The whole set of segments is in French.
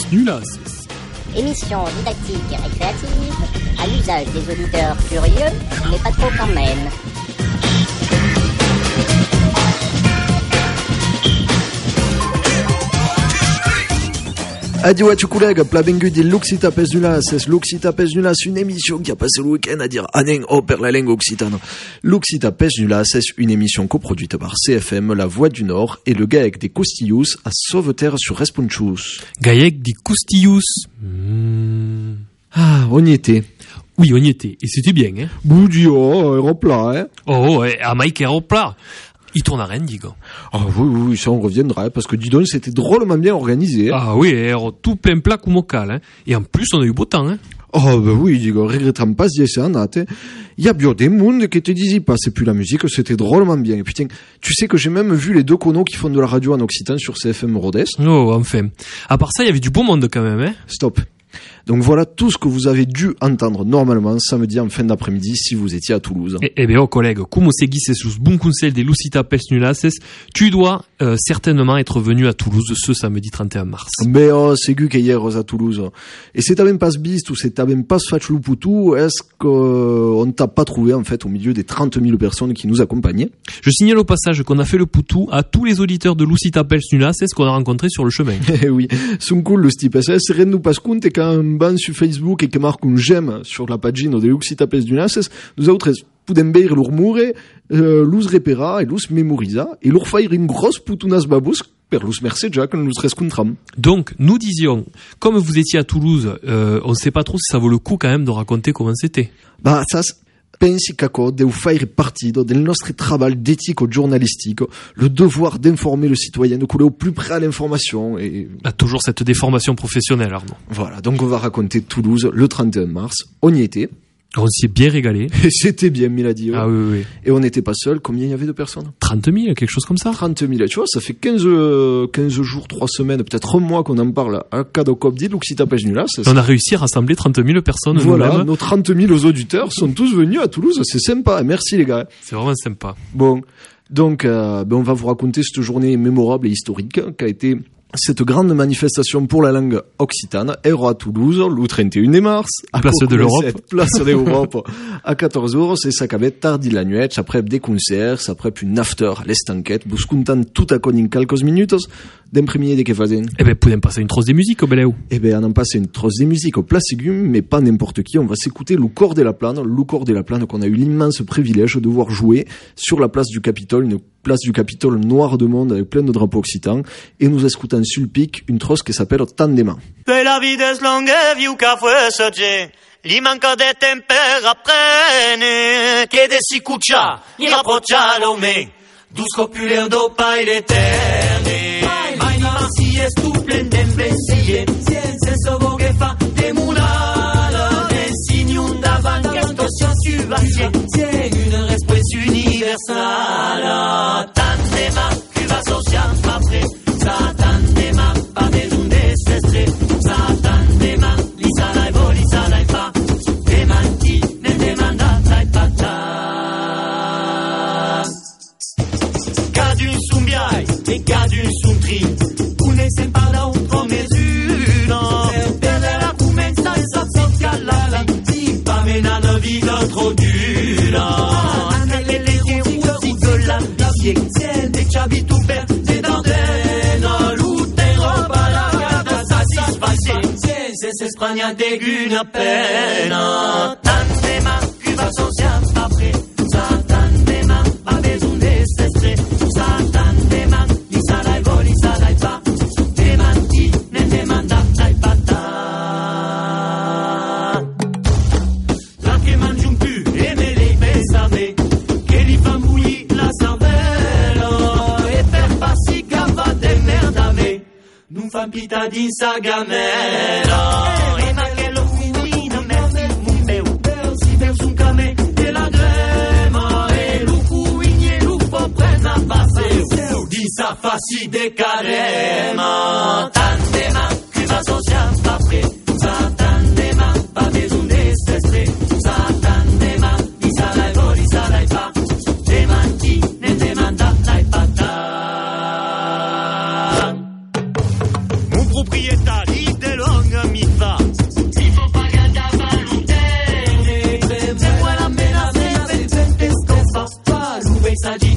Nulas. Émission didactique et récréative, à l'usage des auditeurs curieux, mais pas trop quand même. Adieu à collègues, plabengu di Luxita Pes Nulas, c'est Luxita Pes Nulas, une émission qui a passé le week-end à dire Anen oh per la langue occitane. Luxita Pes Nulas, c'est une émission coproduite par CFM, La Voix du Nord et le Gaec des Costillous à Sauveterre sur Responchus. Gaec des Costillous. Ah, on y était. Oui, on y était. Et c'était bien, hein. Boudi, aéroplat, hein. Oh, à Mike aéroplat. Il tourne à Rennes, dis gars. Ah oui, ça on reviendra, parce que dis donc, c'était drôlement bien organisé. Hein. Ah oui, tout plein plat comme au cal, hein. Et en plus, on a eu beau temps, hein. Oh, bah oui, dis gars, regrettant pas si c'est en date, hein. Il y a bien des mondes qui te disaient pas, c'est plus la musique, c'était drôlement bien. Et putain, tu sais que j'ai même vu les deux conos qui font de la radio en Occitan sur CFM Rodez. Oh, enfin. À part ça, il y avait du beau monde quand même, hein. Stop. Donc voilà tout ce que vous avez dû entendre normalement samedi en fin d'après-midi si vous étiez à Toulouse. Eh bien, collègue, comme seguis sus bon conseil des Lucita Pes Nulas, tu dois certainement être venu à Toulouse ce samedi 31 mars. Mais c'est gu qu'hier à Toulouse. Et c'est même pas ce bist ou c'est même pas ce fatch louputou, est-ce qu'on t'a pas trouvé en fait au milieu des 30 000 personnes qui nous accompagnaient? Je signale au passage qu'on a fait le poutou à tous les auditeurs de Lucita Pes Nulas, c'est ce qu'on a rencontré sur le chemin. Eh oui, sont cool le style SS, c'est rien de nous pas compte et quand un ban sur Facebook et que marque un j'aime sur la pagine de Lucita Pes Nulas, nous autres poudem beir l'urmure, luz repera et luz memoriza et l'ur faire une grosse poutounas babous per luz merceja que nous rescontram. Donc, nous disions, comme vous étiez à Toulouse, on sait pas trop si ça vaut le coup quand même de raconter comment c'était. Bah, ça, pensi qu'acco deu faire partido del nostre travail d'éthique journalistique, le devoir d'informer le citoyen, de couler au plus près à l'information et... Ah, toujours cette déformation professionnelle, Arnaud. Voilà, donc on va raconter Toulouse le 31 mars, on y était. On s'y est bien régalé. Et c'était bien, Miladi. Ah oui. Et on n'était pas seuls. Combien il y avait de personnes? 30 000, quelque chose comme ça. 30 000. Tu vois, ça fait 15 jours, 3 semaines, peut-être un mois qu'on en parle à Cadocopdi, Luxita Pes Nulas. On a réussi à rassembler 30 000 personnes. Voilà, nous-mêmes. nos 30 000 auditeurs sont tous venus à Toulouse. C'est sympa. Merci les gars. C'est vraiment sympa. Bon, donc on va vous raconter cette journée mémorable et historique qui a été... Cette grande manifestation pour la langue occitane, Héros à Toulouse, le 31 mars, à Place de l'Europe. Place de l'Europe, à 14h, c'est ça qu'avait tardi la nuit, après des concerts, après une after, l'estanquette, buscuntan tout à con in quelques minutes, d'imprimer des que faisait. Eh ben, pouvez passer une trosse de musique au Beléo. Eh ben, on en passe une trosse de musique au Place Légumes, mais pas n'importe qui, on va s'écouter le corps de la plane qu'on a eu l'immense privilège de voir jouer sur la place du Capitole, une place du Capitole noire de monde avec plein de drapeaux occitans, et nous écoutons sur le pic une trosse qui s'appelle Tandema. Per la vida es longa, viu ca fuesage, li manca de temper apprene, che de si cuccia, li rapproccia l'ome, dus copuler dopa il eterne. Mai non si è stuplen d'imbecille, se sovo che fa demulala, ne signun davan questo scienziatie, une respect universale. Tandema, qui va social après, ça tandema, pas besoin de s'estrer, ça tandema, li salai vo, li salai fa, demanti, ne demandatai pata. Cadun sumbiai, e cadun suntri, une sem parla un promesura, per la commensa e sa scalala, si pa mena la vita tro dura. Des chavis tout perd, c'est dans des l'outer roba la gata satisfacie, c'est spragna d'égune pena. Tandema, qui va social après, ça tandema, pas besoin de s'estrer, ça tandema, li salai vo, li salai fa, demanti, ne demandatai pata. La che mangi un pu, e me le pesave, che li fa mouiller la cervelle. Non fa pita din sa gamela e ma che lo finino merci mon meu si veus un camé de la grema e lu cuigne lu po prena passeu di sa faci de carema tandema qui va social après sa tandema pas besoin de s'estrer sa tandema di salai vo di salai fa demanti ne demandatai pata. Proprietari de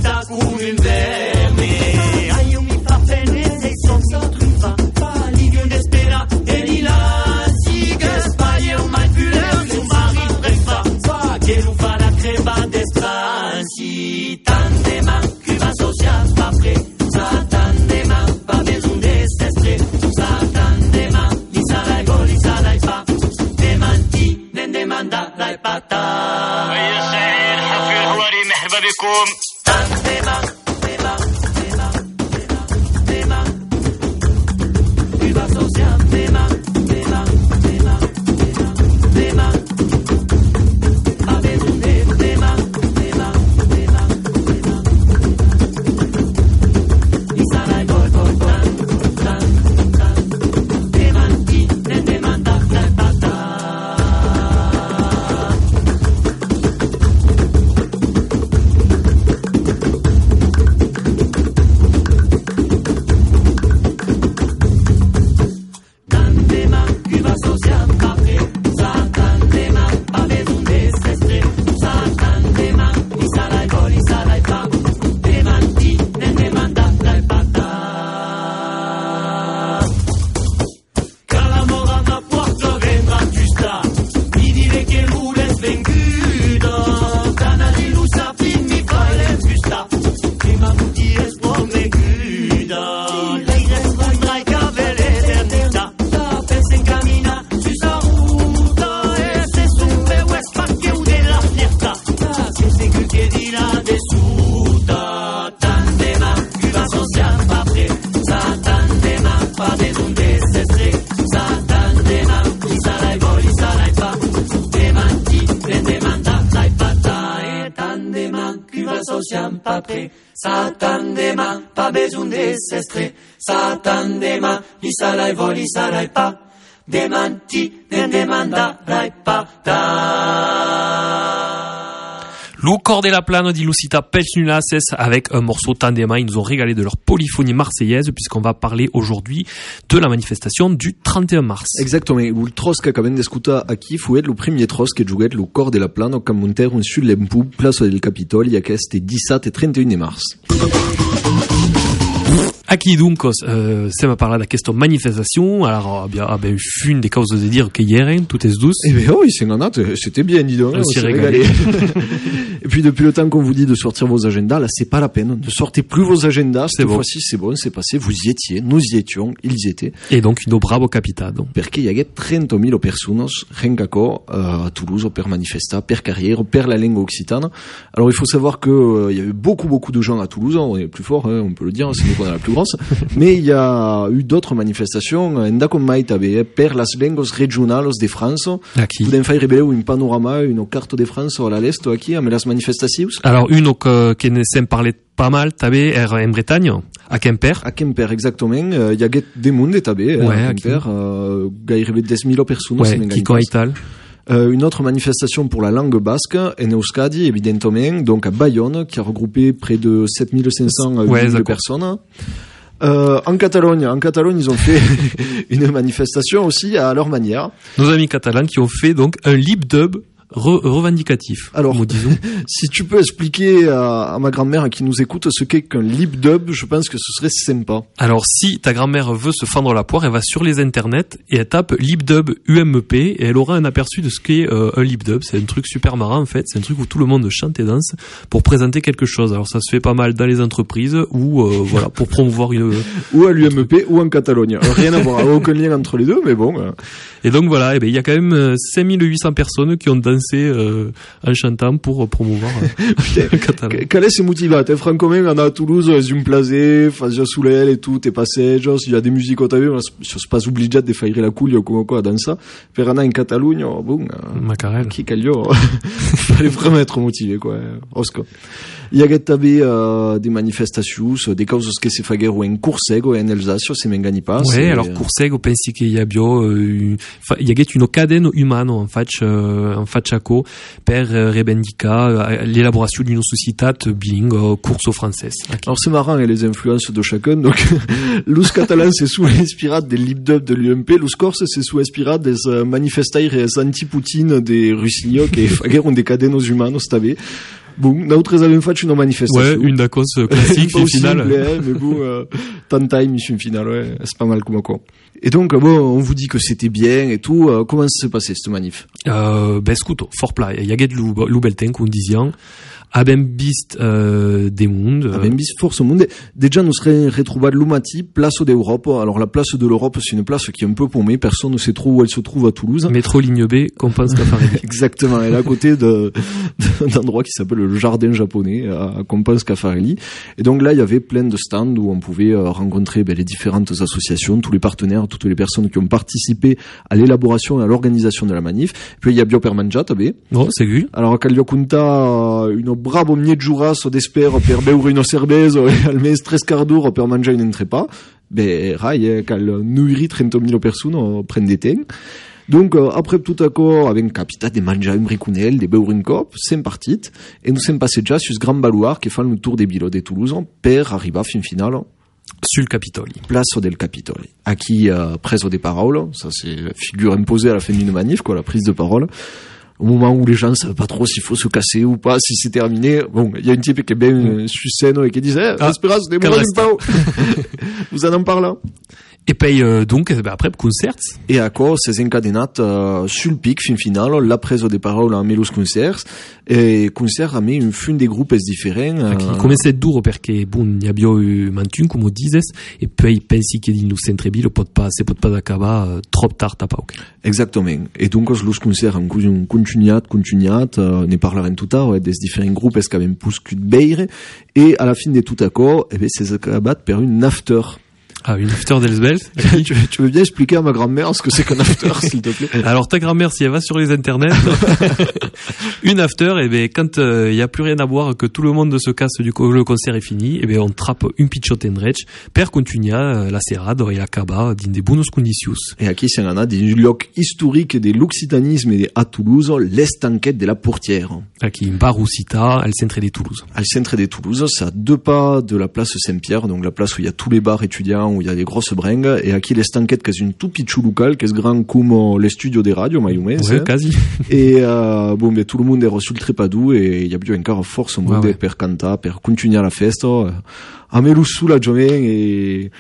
sa cum inverni. Ai io mi fa bene sei sonno truffa, palidio d'espera e di là si che sbaglio mai più le mari prefa, fa che non fa la creba d'estransi, tante man qui va social pas prêt, ça tante man pas besoin d'estre, ça tante man li sarai go li sarai pa, demanti ne demanda dai pata. يا سيد حفل الهواري مرحبا بكم. Tante man qui va social deman pas besoin de deman li sarai go tan demanti ne demanda dai pata. Tandema, Cuba social papé, ça tandema, pas besoin de s'estrer, ça tandema, li sarai pa, demanti, ne demanda dai pata. Calamora na porta vendrà giusta, mi dire che vuole svenguto, canali lu sapin mi fai le giusta, prima tutti esponne guida, lei respondrà i capelli eternità. Se cammina su sa ruta e se sube o è spacchio della fiertà, se sei che di là dessuta, tandema, qui va social pas prêt, sa tandema, pas besoin de s'estrer, sa tandema, li sarai pa, demanti, ne demanda dai pata, e tandema, qui va social pas prêt, sa tandema, pas besoin de s'estrer, sa tandema, li sarai pa, demanti, ne demandarai pata. Lou Corde et la Plane di Lucita Pelsnulases avec un morceau Tandema. Ils nous ont régalé de leur polyphonie marseillaise puisqu'on va parler aujourd'hui de la manifestation du 31 mars. Exactement. Il trosk acabem d'escutar aquí fuet lo premier trosk que juguet lo Corde et la Plane au Camunter sul l'Empu, place del Capitoli, aquest 17 et 31 mars. Aquí duncos, stiamo a parlare da questa manifestation. Alors, abbiamo une des causes de dire che ieri, tout est douce. Eh ben oui, c'est nana, c'était bien, dis donc. On s'est régalé. Et puis depuis le temps qu'on vous dit de sortir vos agendas, là c'est pas la peine. Ne sortez plus vos agendas. Cette bon. fois-ci c'est bon, c'est passé. Vous y étiez, nous y étions, ils y étaient. Et donc une bravo capitano. Perché il y a 30.000 personas rengaco à Toulouse per manifesta, per carrière, per la langue occitane. Alors il faut savoir que il y avait beaucoup de gens à Toulouse. On est plus fort, hein, on peut le dire, c'est nous qu'on a la plus grosse. Mais il y a eu d'autres manifestations. Endacom mai també per las lengues regionales de France. Aquí. Podem faire rebeleu un panorama, une carte de France à l'est aquí, amb les manifestacions. Alors une que ne s'en parlait pas mal, també en Bretagne, à Quimper. À Quimper, exactement. Il y a des monde també, ouais, à Quimper. Gairebé 10.000 personnes. Ouais, qui coital. Une autre manifestation pour la langue basque, en Euskadi, évidemment, donc à Bayonne, qui a regroupé près de 7.500 personnes. En Catalogne, ils ont fait une manifestation aussi à leur manière. Nos amis catalans qui ont fait donc un lip dub revendicatif. Alors, disons. Si tu peux expliquer à ma grand-mère qui nous écoute ce qu'est qu'un lip dub, je pense que ce serait sympa. Alors, si ta grand-mère veut se fendre la poire, elle va sur les internets et elle tape lip dub UMP et elle aura un aperçu de ce qu'est un lip dub. C'est un truc super marrant en fait. C'est un truc où tout le monde chante et danse pour présenter quelque chose. Alors, ça se fait pas mal dans les entreprises ou voilà pour promouvoir une. Ou à l'UMP ou en Catalogne. Rien à voir, aucun lien entre les deux, mais bon. Et donc voilà, il y a quand même 5800 personnes qui ont dansé en chantant pour promouvoir le catalan. Quel est ce motivat? Franchement, on a à Toulouse, un plaisir, fazia soleil et tout, et passejos, il y a des musiques au tabé, je suis pas obligé de faire la couille comme quoi dans ça. Per anar en Catalogne, bon, qui calio, fallait vraiment être motivé, quoi. Oscar. Il y a també des manifestations, des causes que se faguero en Cursego et en Alsace, se m'engani pas. Ouais, alors Cursego, pensi che y abbia il y a une cadena umana en facciaco per revendicar l'élaboration d'une société bilingue curso-française. Okay. Alors c'est marrant, les influences de chacun. Donc, l'us catalan c'est sous inspirat des lip-dub de l'UMP, l'us corse c'est sous inspirat des manifestaires anti-Poutine des Russignocs et faguero des cadenos humanos també. Bon, nosaltres avem fet una manifestació. Ouais, une Dacos classique, Pas une aussi finale. simple, mais bon, tant de time, une finale, ouais, c'est pas mal comme quoi. Et donc, bon, on vous dit que c'était bien et tout. Comment ça s'est passé, cette manif? Scuto, fort plat. Jaget Lubelten, qu'on disait, Abem Bist des mondes. Abem Bist force au monde. Déjà, nous serions retrouvés l'Umati, place d'Europe. Alors, la place de l'Europe, c'est une place qui est un peu paumée. Personne ne sait trop où elle se trouve à Toulouse. Métro ligne B, Compense Caffarelli. Exactement. Elle est à côté d'un endroit qui s'appelle le Jardin japonais, à Compense Caffarelli. Et donc là, il y avait plein de stands où on pouvait rencontrer les différentes associations, tous les partenaires, toutes les personnes qui ont participé à l'élaboration et à l'organisation de la manif. Puis il y a Bio Permanjat, Oh, c'est lui. alors quand il y a une bravo mietjuras d'esper per beure une cervesa e almens 3 quarts d'heure per mangiare un entrepà, rai, quand nourrit 30 000 personnes prennent des temps. Donc, après tout accord, avec capital de mangiare un bricounel, de beure un cop, c'est parti, et nous sommes passés déjà sur ce grand baluard qui fait le tour des bilots de Toulouse per arriver fin finale Sur le Capitole. place del Capitole. À qui preso des paroles, ça c'est la figure imposée à la fin d'une manif, quoi, la prise de parole. Au moment où les gens ne savent pas trop s'il faut se casser ou pas, si c'est terminé. Bon, il y a une type qui est bien sur scène et qui disait, Esperance, des moments vous en parlez. Et puis, donc, après, concerts. Et à quoi c'est encadenat sur le pic, fin final, la prise de parole en melos concerts, et concert a mis une fin des groupes différents. Qui commençait dur perché, bon, il y a bien eu Mantun, comme on disait, et puis, pensi che nous centrebi, le pot pas d'acabar trop tard, t'as pas, ok. Exactement. Et donc, los concerts en continuat, ne parlerons tout à l'heure, des différents groupes, est-ce qu'il y avait plus que de beire, et à la fin de tout accord, eh bien, c'est acabat par une after. Ah, une after d'Elsbelt. Tu veux bien expliquer à ma grand-mère ce que c'est qu'un after, s'il te plaît? Alors, ta grand-mère, si elle va sur les internets, une after, et ben, quand il y a plus rien à boire, que tout le monde se casse le concert est fini, et ben, on trappe une pitchotenrech, per continuar la serrade et la caba dans des bonnes conditions. Et aquí, c'est un des lieux historiques de l'occitanisme à Toulouse, l'estanquette de la Portière. Aquí, un bar Ucita, al centre de Toulouse. Al centre de Toulouse, c'est à 2 pas de la place Saint-Pierre, donc la place où il y a tous les bars étudiants, où il y a des grosses bringues, et aquí l'estanquette, qui est une tout pitchou local, qui est grand comme les studios des radios, Ouais, quasi. Et bon, mais tout le monde est reçu le trepadou, et il y a bien encore force au monde per cantar, per continuer la festa, a me sous la journée, et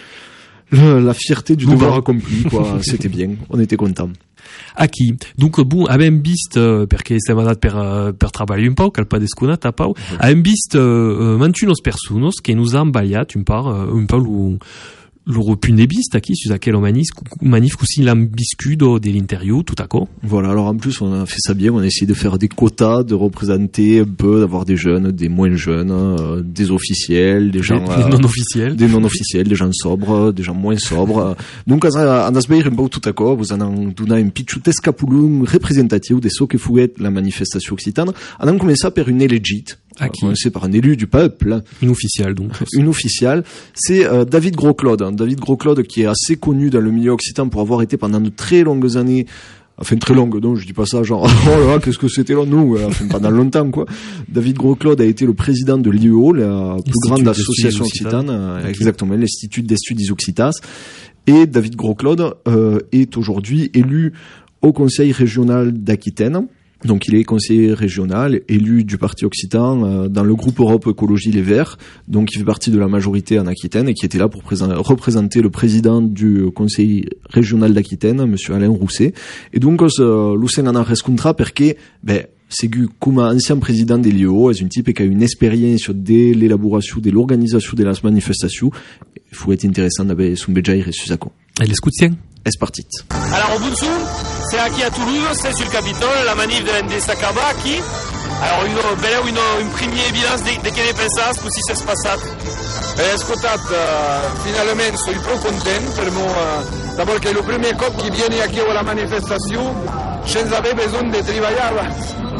la fierté du devoir accompli, quoi. C'était bien, on était contents. Aquí. Donc, bon, abbiamo visto, perché siamo andati per travagliare un po', calpa descunata, pau. Abbiamo visto 21 personas che nous ha imbagliato un po' loro punebiste aquí, sur aquel manif aussi l'ambiscudo de l'interview, tout à coup. Voilà, alors en plus, on a fait ça bien, on a essayé de faire des quotas, de représenter un peu, d'avoir des jeunes, des moins jeunes, des officiels, des gens... Des non-officiels. Des non-officiels, des gens sobres, des gens moins sobres. Donc, en asbeir un peu tout à coup, vous en avez donné un pitchou escapulum représentatif de ce que fouet la manifestation occitane. On a commencé par une élégite. On a commencé par un élu du peuple. Une officielle, donc. Une officielle. C'est David Gros-Claude. David Gros-Claude, qui est assez connu dans le milieu occitan pour avoir été pendant de très longues années, enfin très longues, donc je dis pas ça genre, oh là, qu'est-ce que c'était long, nous, enfin pendant longtemps, quoi. David Gros-Claude a été le président de l'IEO, la plus grande association occitane, exactement, l'Institut d'Estudis Occitas. Et David Gros-Claude, est aujourd'hui élu au Conseil régional d'Aquitaine. Donc il est conseiller régional, élu du parti occitan dans le groupe Europe Écologie Les Verts, donc il fait partie de la majorité en Aquitaine et qui était là pour représenter le président du conseil régional d'Aquitaine, monsieur Alain Rousset. Et donc Lucien en a rescontra perché c'est comme ancien président de l'IEO, c'est un type qui a une expérience de l'élaboration, de l'organisation de la manifestation. Il faut être intéressant d'avoir son béjaïr et Susako. Elle est scoutien. C'est parti. Alors, Bunsu, c'est ici à Toulouse, c'est sur le Capitole, la manif de Sacaba qui. Alors, une première évidence de che ne pensate, così si è passato. Ascoltate, finalmente sono proprio contento perché è il primo cop che viene qui alla manifestazione senza aver bisogno di lavorare.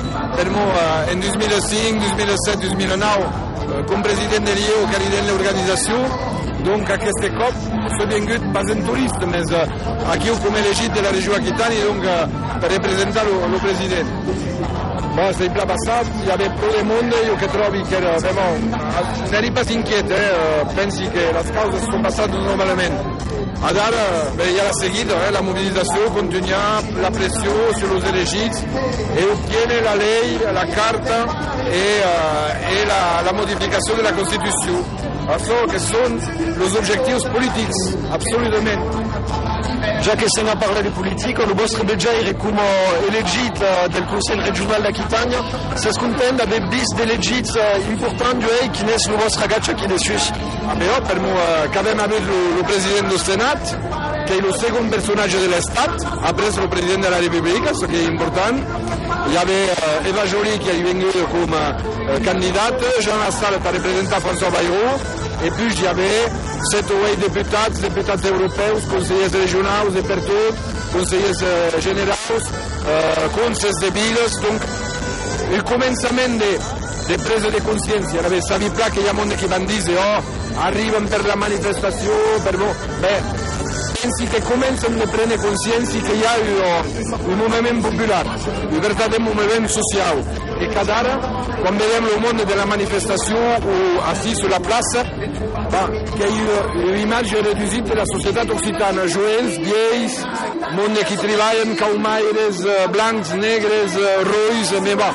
In 2005, 2007, 2009, come presidente dell'IEO che è dell'organizzazione, donc à queste cop, sono venuto pas un touriste, mais qui come elegit de la région Aquitanie, donc per rappresentare lo presidente. Ma sei pla passat, hi avait prou de monde, io che trovi che n'eri pas inquiet, pensi che les causes sono passate normalmente. Ara, ja l'ha seguito, la mobilizzazione continua, la pressione sui elegits e ottiene la lei, la carta e la modificazione della Costituzione. Això que són els objectius polítics, absolutament. Ja que se n'ha parlat de politica, el vostre Bejaire com elegit del Consell Regional d'Aquitània, s'és content d'haver vist d'elegits importants i quin és el vostre gatge aquí dessus? Però, per mi, acabem avut el president del Senat, que és el segon personatge de l'Estat, après el president de la República, això que és important. Hi havia Eva Joly, que ha vingut com a candidat, Jean Lassalle per representar François Bayrou, et puis il y avait 7 ou 8 députats européens, conseillers regionaux et per tot, conseillers généraux, conseils de villes. Donc, el començament de presa de consciència. Ara bé, sabia clar que hi ha molt que van dir, arriben per la manifestació, pensi que comencen a prendre consciència que hi ha un moviment popular, un veritable moviment social. I cada ara, quan vedem el món de la manifestació o així sur la plaça, que hi ha una imatge reduïda de la societat occitana, joves, vieis, món que treballen, caumaires, blancs, negres, rois,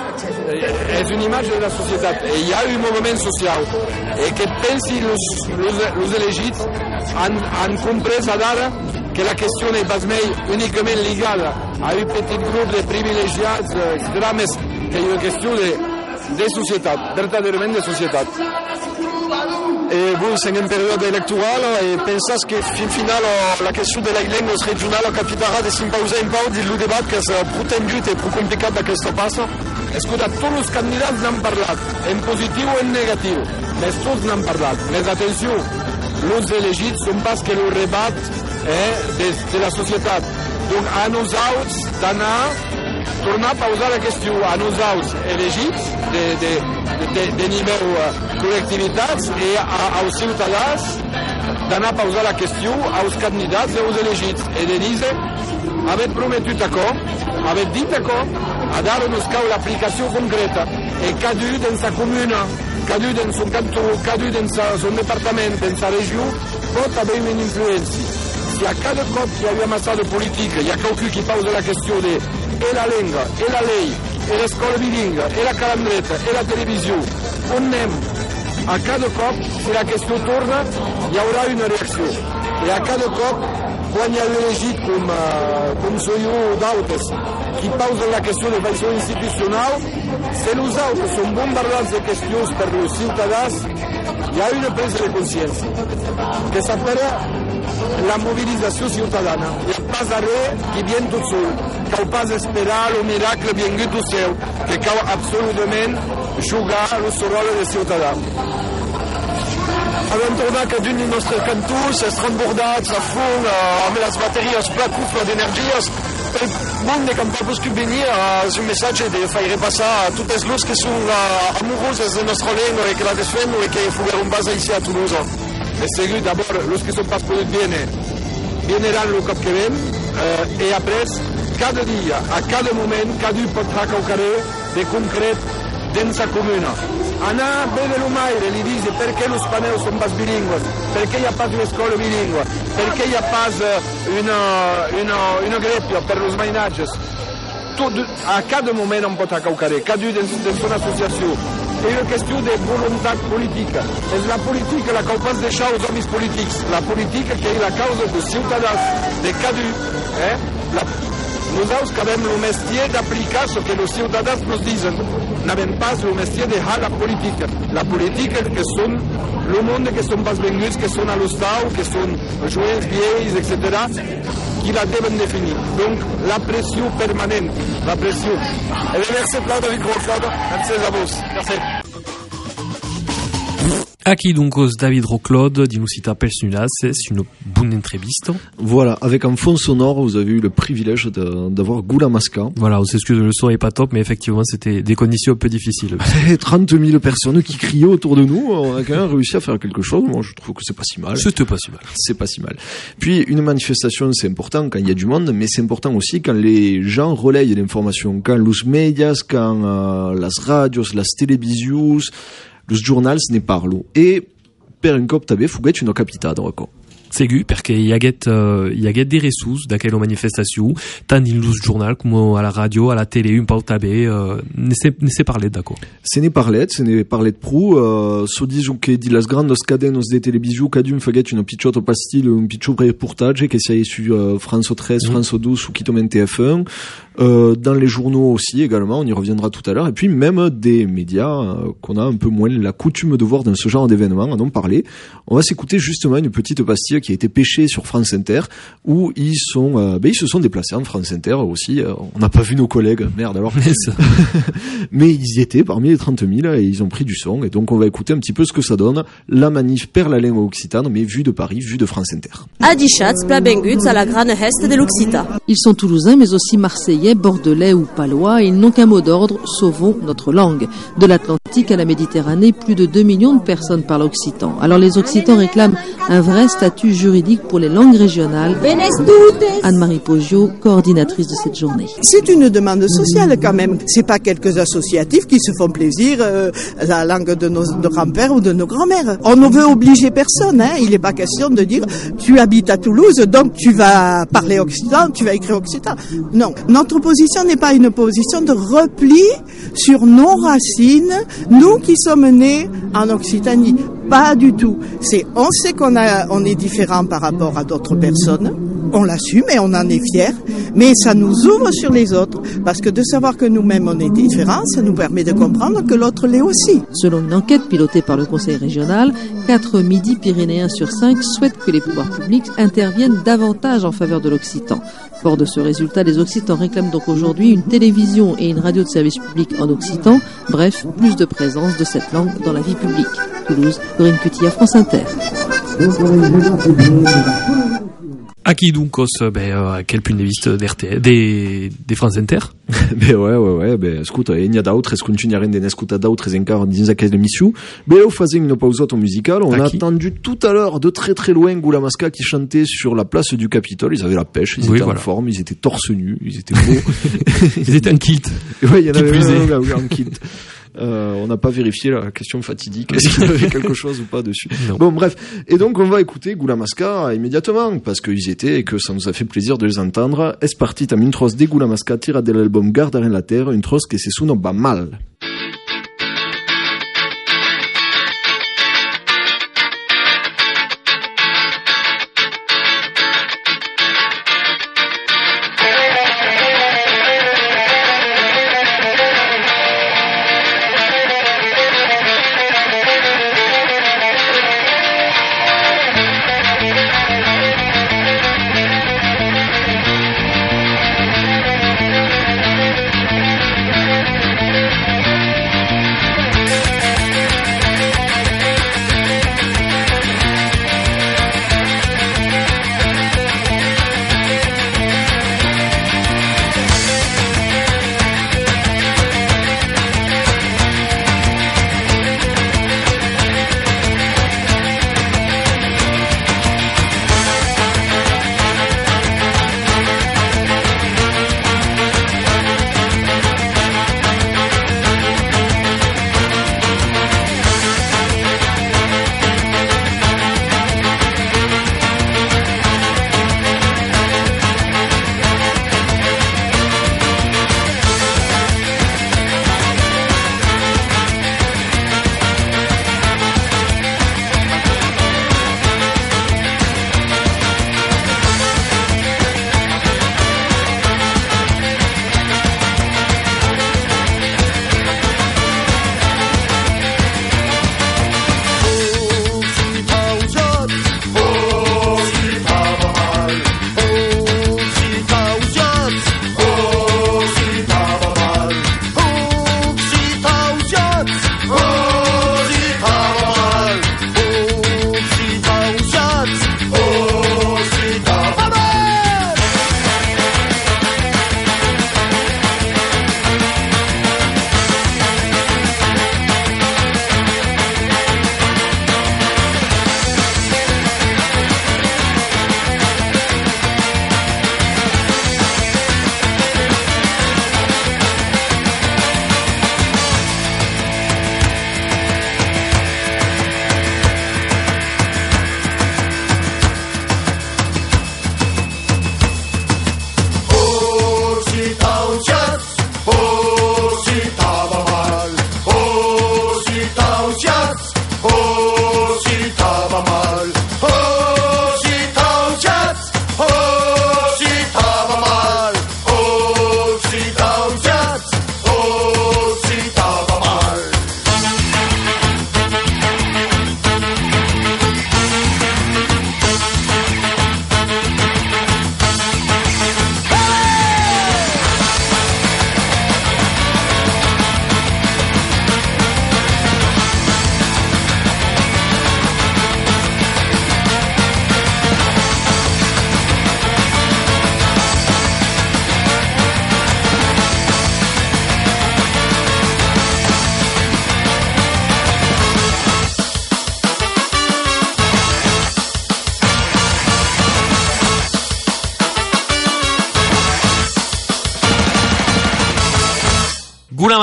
és una imatge de la societat. I hi ha un moviment social. I que pensi els elegits han comprès ara que la qüestió no és mai únicament ligada a un petit grup de privilegiats, etc., que hi ha una qüestió de societat, verdaderament de societat. Vous, en període electoral, pensas que fin final la qüestió de la llengua regional capitarà de s'imposar un pau dins el debat que és prou tendut i prou complicat d'aquesta passa? Escolta, tots els candidats n'han parlat, en positiu o en negatiu, però tots n'han parlat. Més atenció, els elegits són pas que el rebat de la societat. Donc, a nosaltres tornar a pausar la qüestió a nosaltres elegits de nivell col·lectivitats i als ciutadans d'anar a pausar la qüestió als candidats i als elegits i de dir haver prometut això, haver dit això, a dar-nos l'aplicació concreta i cada un en sa comuna, cada un en son cantó, cada un en son departament, en sa regió, pot haver una influència. Si a cada cop que hi havia massa de política hi ha qualcú que pausa la qüestió de la llengua, la llei, l'escola bilingüe, la calandreta, la televisió, on anem? A cada cop, si la qüestió torna, hi haurà una reacció. I a cada cop, quan hi ha elegit com soy jo d'altres, qui pausa la qüestió de façó institucional, si nosaltres som bombardats de qüestions per els ciutadans, hi ha una presa de consciència, que s'aparà la mobilització ciutadana. I el pas res que vient tot sol, cal pas esperar el miracle vingut del cel, que cal absolutament jugar el rol de ciutadà. Abbiamo tornato ad un nostre cantons, es transbordats a fond amb les bateries placufles d'energies. El món que no pot venir és un missatge de fer repassar totes les que són amoroses de la nostra llengua i que la desfem i que fugaron base ici a Toulouse. És segur, d'abord, els que són pas pogut vindran el cop que ven i après, cada dia, a cada moment, cada un pot tracar al carrer de concret dins la comuna. Anar a veure l'Umaire, li dice perché els panels són pas bilingües, perché hi ha pas l'escola bilingüe, perché hi ha pas una grèpia per els mainatges. A cada moment on pot tracar al carrer, cada un dins una associació. És una qüestió de voluntat política. És la política la que pot deixar els homes polítics. La política que és la causa dels ciutadans, de cada un. Nosaltres que avem el mestier d'aplicar el que els ciutadans nos diuen. N'avem pas el mestier de la política. La política que són el món que són pas venguts, que són a l'hostal, que són joves, vieis, etc., qui la deuen definir. Donc, la pressió permanent. La pressió. Merci, Claude, David Gros, Claude. Merci à vous. Merci. Aqui donc os David Roclode di Lucita Pelsnulas, c'est une bonne entrevista. Voilà, avec un fond sonore, vous avez eu le privilège d'avoir Gula Masca. Voilà, on s'excuse, le son est pas top, mais effectivement, c'était des conditions un peu difficiles. 30 000 personnes qui criaient autour de nous, on a quand même réussi à faire quelque chose. Moi, je trouve que c'est pas si mal. C'était pas si mal. C'est pas si mal. Puis, une manifestation, c'est important quand il y a du monde, mais c'est important aussi quand les gens relayent l'information. Quand los medias, quand las radios, las televisius, los giornals ne parlo. E per un cop també fuguet una capità, d'accord. Segu, perché il y a des ressources d'aquella manifestation, tant dans le journal comme à la radio, à la télé, un peu tabé, ne s'est parlé, d'accord. Se ne parlet de prou, so diso che di las grandes cadenas de televisiu cadun faguet una picciotto pastil, un picciot reportage che sia su France 13, France 12 ou Quitomen TF1, dans les journaux aussi également, on y reviendra tout à l'heure, et puis même des médias qu'on a un peu moins la coutume de voir dans ce genre d'événements, en ont parlé. On va s'écouter justement une petite pastille qui a été pêchée sur France Inter, où ils se sont déplacés en France Inter aussi. On n'a pas vu nos collègues, merde alors. Mais ils y étaient parmi les 30 000 et ils ont pris du son, et donc on va écouter un petit peu ce que ça donne, la manif per la lingua occitane, mais vue de Paris, vue de France Inter. Adichatz, Plabenguts, à la grande est de l'Occitane. Ils sont toulousains, mais aussi marseillais, bordelais ou palois, et ils n'ont qu'un mot d'ordre, sauvons notre langue. De l'Atlantique à la Méditerranée, plus de 2 millions de personnes parlent occitan. Alors les Occitans réclament un vrai statut juridique pour les langues régionales. Anne-Marie Poggio, coordinatrice de cette journée. C'est une demande sociale quand même. C'est pas quelques associatifs qui se font plaisir la langue de nos grands-pères ou de nos grands-mères. On ne veut obliger personne. Il n'est pas question de dire tu habites à Toulouse, donc tu vas parler occitan, tu vas écrire occitan. Non, notre position n'est pas une position de repli sur nos racines, nous qui sommes nés en Occitanie. Pas du tout. On sait qu'on est différent par rapport à d'autres personnes. On l'assume et on en est fiers. Mais ça nous ouvre sur les autres. Parce que de savoir que nous-mêmes on est différents, ça nous permet de comprendre que l'autre l'est aussi. Selon une enquête pilotée par le Conseil régional, 4 Midi-Pyrénéens sur 5 souhaitent que les pouvoirs publics interviennent davantage en faveur de l'occitan. Fort de ce résultat, les Occitans réclament donc aujourd'hui une télévision et une radio de service public en occitan. Bref, plus de présence de cette langue dans la vie publique. Toulouse, Corinne Cutilla, France Inter. Aqui donc quel punt de vista des France Inter. Ouais, escuta, il y a d'autres, est-ce qu'on n'y a rien d'escuta d'autres encore dans cette émission. On faisait une pause musicale, on a entendu tout à l'heure de très très loin Gula Masca qui chantait sur la place du Capitole, ils avaient la pêche, ils étaient en forme, ils étaient torse nus, ils étaient beaux. Ils étaient en kilt. Ouais, il y en avait un kilt. On n'a pas vérifié la question fatidique, est-ce qu'il y avait quelque chose ou pas dessus. Non. Bon, bref. Et donc, on va écouter Gula Masca immédiatement, parce qu'ils étaient et que ça nous a fait plaisir de les entendre. Es partit amb une tros de Gula Masca tira de l'album Gardaren la Terre, une tros que se suena ba mal.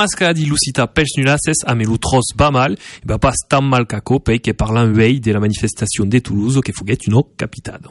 aska di lusita pelsnulases amelutros bamal, e ba pas tan mal kako pei che parlan vei de la manifestation de Toulouse che fuguet une capitale.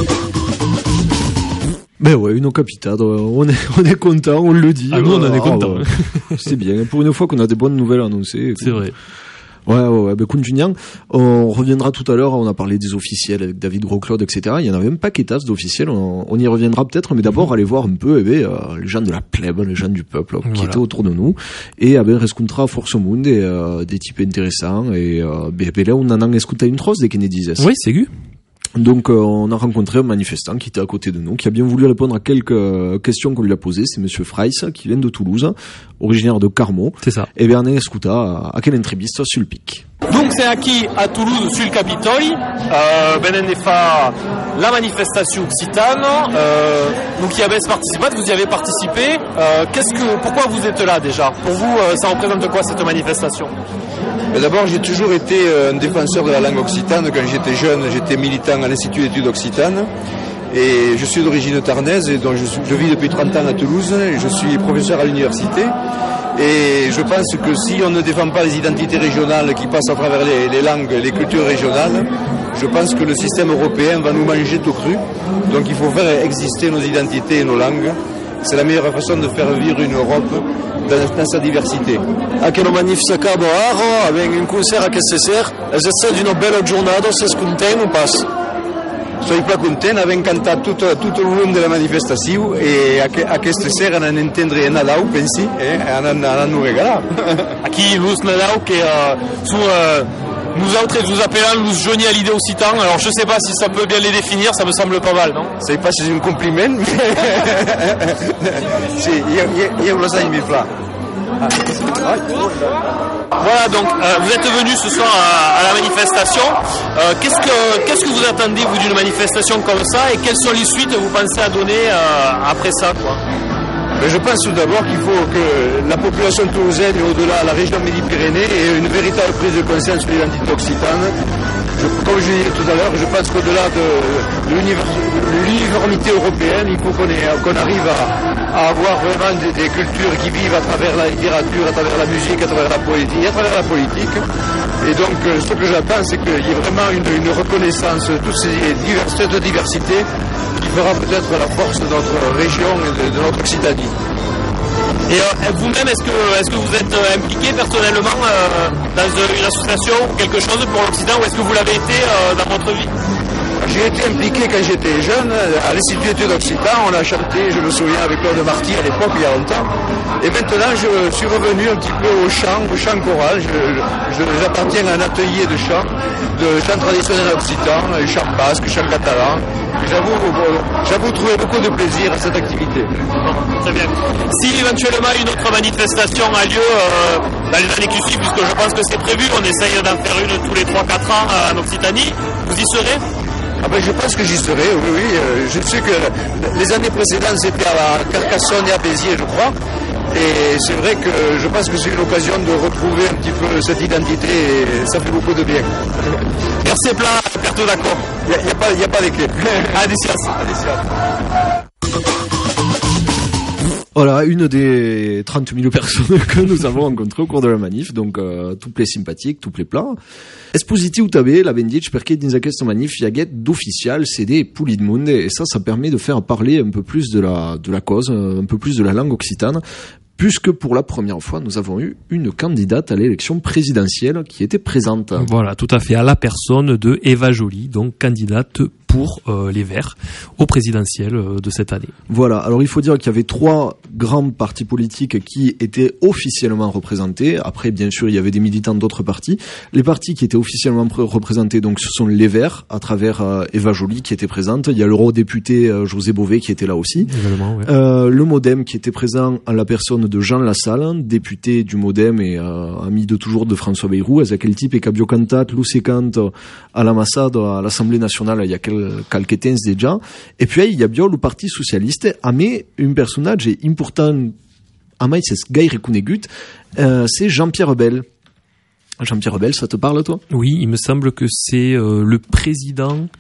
Ben ouais, une capitale, on est content, on le dit. Ah, nous, on en est content. Ouais. C'est bien, pour une fois qu'on a des bonnes nouvelles à annoncer. C'est vrai. Ouais, ben Kunjunian, on reviendra tout à l'heure, on a parlé des officiels avec David Roclaude, etc. Il y en avait même pas qu'étasse d'officiels, on y reviendra peut-être, mais d'abord aller voir un peu les gens de la plèbe, les gens du peuple qui étaient autour de nous, et rescontra force au monde des types intéressants, et là on en a escuté une trosse des Kennedys. Oui, c'est gu. Donc on a rencontré un manifestant qui était à côté de nous, qui a bien voulu répondre à quelques questions qu'on lui a posées. C'est Monsieur Freiss, qui vient de Toulouse, originaire de Carmaux. C'est ça. Et Bernard Escuta a quelle entrevista sul pic. Donc c'est qui à Toulouse sur le Capitole, ne fa la manifestation occitane, donc il y avait participé, vous y avez participé, pourquoi vous êtes là déjà? Pour vous, ça représente quoi cette manifestation? Mais d'abord, j'ai toujours été un défenseur de la langue occitane. Quand j'étais jeune, j'étais militant à l'Institut d'études occitanes. Et je suis d'origine tarnaise, et donc je vis depuis 30 ans à Toulouse. Et je suis professeur à l'université. Et je pense que si on ne défend pas les identités régionales qui passent à travers les langues, les cultures régionales, je pense que le système européen va nous manger tout cru. Donc il faut faire exister nos identités et nos langues. C'est la meilleure façon de faire vivre une Europe dans sa diversité. Anche la manif s'acaba avec un concert à SSR. È stata una bella giornata, sei contento o pas? Soy pas content, avem cantat tout le long de la manifestation et aquesta sera n'en entendre Nadal, pensi, en nous regalar. Aquí Luz Nadal, que nous autres, nous appelons Luz Johnny à l'idée occitan. Alors je sais pas si ça peut bien les définir, ça me semble pas mal, non? Je sais pas si c'est un compliment, mais je vous ai mis plat. Voilà, donc vous êtes venus ce soir à la manifestation. Qu'est-ce que vous attendez, vous, d'une manifestation comme ça, et quelles sont les suites que vous pensez à donner après ça, quoi? Mais je pense tout d'abord qu'il faut que la population toulousaine et au-delà, la région Midi-Pyrénées, ait une véritable prise de conscience sur l'identité occitane. Comme je disais tout à l'heure, je pense qu'au-delà de l'uniformité européenne, il faut qu'on arrive à avoir vraiment des cultures qui vivent à travers la littérature, à travers la musique, à travers la poésie, à travers la politique. Et donc, ce que j'attends, c'est qu'il y ait vraiment une reconnaissance de toutes cette diversité qui fera peut-être la force de notre région et de notre Occitanie. Et vous-même, est-ce que vous êtes impliqué personnellement dans une association ou quelque chose pour l'Occitan, ou est-ce que vous l'avez été dans votre vie? J'ai été impliqué quand j'étais jeune à l'Institut d'études occitanes. On a chanté, je me souviens, avec Claude Marty à l'époque, il y a longtemps. Et maintenant, je suis revenu un petit peu au chant choral. J'appartiens à un atelier de chant traditionnel occitan, chant basque, chant catalan. J'avoue trouver beaucoup de plaisir à cette activité. Très bien. Si éventuellement une autre manifestation a lieu dans les années qui suivent, puisque je pense que c'est prévu, on essaye d'en faire une tous les 3-4 ans en Occitanie, vous y serez? Ah ben je pense que j'y serai, oui. Je sais que les années précédentes c'était à Carcassonne et à Béziers, je crois. Et c'est vrai que je pense que c'est une occasion de retrouver un petit peu cette identité et ça fait beaucoup de bien. Merci plat, Perto d'accord. Il n'y a pas les clés. Voilà, une des 30 000 personnes que nous avons rencontrées au cours de la manif, donc tout plaît sympathique, tout plaît plat. Espositi utabe, la bendic, perché dins aquesta manif yaget d'official CD Pouli Monde, et ça permet de faire parler un peu plus de la cause, un peu plus de la langue occitane, puisque pour la première fois, nous avons eu une candidate à l'élection présidentielle qui était présente. Voilà, tout à fait, à la personne de Eva Joly, donc candidate pour les Verts au présidentiel de cette année. Voilà, alors il faut dire qu'il y avait 3 grands partis politiques qui étaient officiellement représentés. Après, bien sûr, il y avait des militants d'autres partis. Les partis qui étaient officiellement représentés, donc, ce sont les Verts, à travers Eva Joly qui était présente. Il y a l'eurodéputé José Bové qui était là aussi. Également, ouais. Le Modem qui était présent en la personne de Jean Lassalle, député du Modem et ami de toujours de François Bayrou, à quel type et Cabio Cantat, Lucecant à l'ambassade, à l'Assemblée nationale, il y a quelques temps déjà. Et puis il y a bien le Parti socialiste, mais un personnage important, c'est Gaïre Kunegut, c'est Jean-Pierre Bell. Jean-Pierre Bell, ça te parle, toi? Oui, il me semble que c'est le président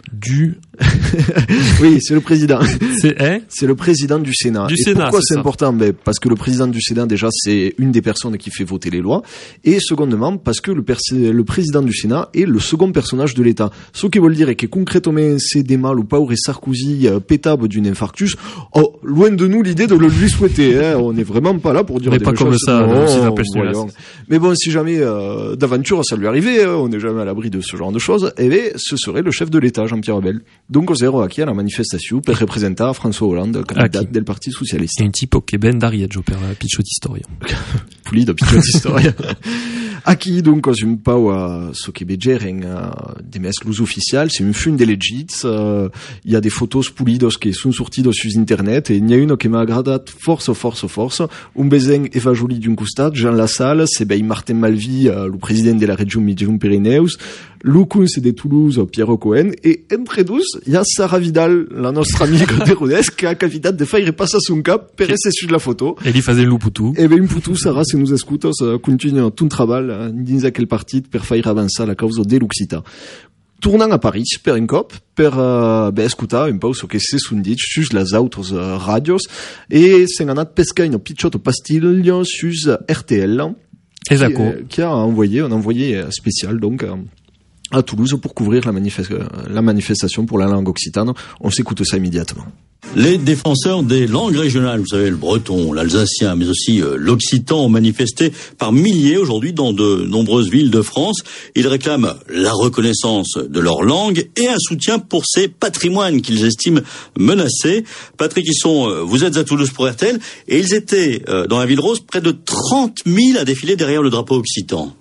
du... Oui, c'est le président. C'est le président du Sénat. Du Sénat, pourquoi c'est ça. important? Parce que le président du Sénat, déjà, c'est une des personnes qui fait voter les lois. Et secondement, parce que le président du Sénat est le second personnage de l'État. Ce qui veut dire est que concrètement, c'est des mal ou pas, aurait Sarkozy pétable d'une infarctus. Oh, loin de nous l'idée de le lui souhaiter. Hein. On n'est vraiment pas là pour dire des choses. On n'est pas comme ça. Mais bon, si jamais d'aventure ça lui arrivait, on n'est jamais à l'abri de ce genre de choses. Eh bien, ce serait le chef de l'État, Jean-Pierre Bel. Donc, on s'est qui à la manifestation per représenter François Hollande, le candidat del Parti Socialiste. Et un type che ben d'Ariaggio per Picciot Historia. Pulito Picciot Historia. Aquí, donc, un pau a so che begeren des mes l'us official, c'est une fune de legits, il y a des photos pulidos qui sont sorties sur internet, et il y a une qui m'a agradat force, un bezen Eva Joly d'un costat, Jean Lassalle, c'est Martin Malvy, le président de la région Midi-Pyrénées, Lucun, c'est de Toulouse, Pierre Cohen, et entre tous, il y a Sarah Vidal, la nostra amica de Rodez, qui a capitat de faire passer son cap, per esse sur la photo. Et il faisait le putu. Et ben, un putu, Sarah, si nous escutos, continue tout travail, dins aquel partit, per faire avancer la cause de l'Occità. Tournant a Paris, per un cop, per escutar un peu ce que se sont dit sur les autres radios, et s'en anat pescar une petite pastille sur RTL, qui a envoyé spécial, donc, à Toulouse pour couvrir la manifestation pour la langue occitane. On s'écoute ça immédiatement. Les défenseurs des langues régionales, vous savez, le breton, l'alsacien, mais aussi l'occitan, ont manifesté par milliers aujourd'hui dans de nombreuses villes de France. Ils réclament la reconnaissance de leur langue et un soutien pour ces patrimoines qu'ils estiment menacés. Patrick Hisson, vous êtes à Toulouse pour RTL, et ils étaient dans la ville rose près de 30 000 à défiler derrière le drapeau occitan.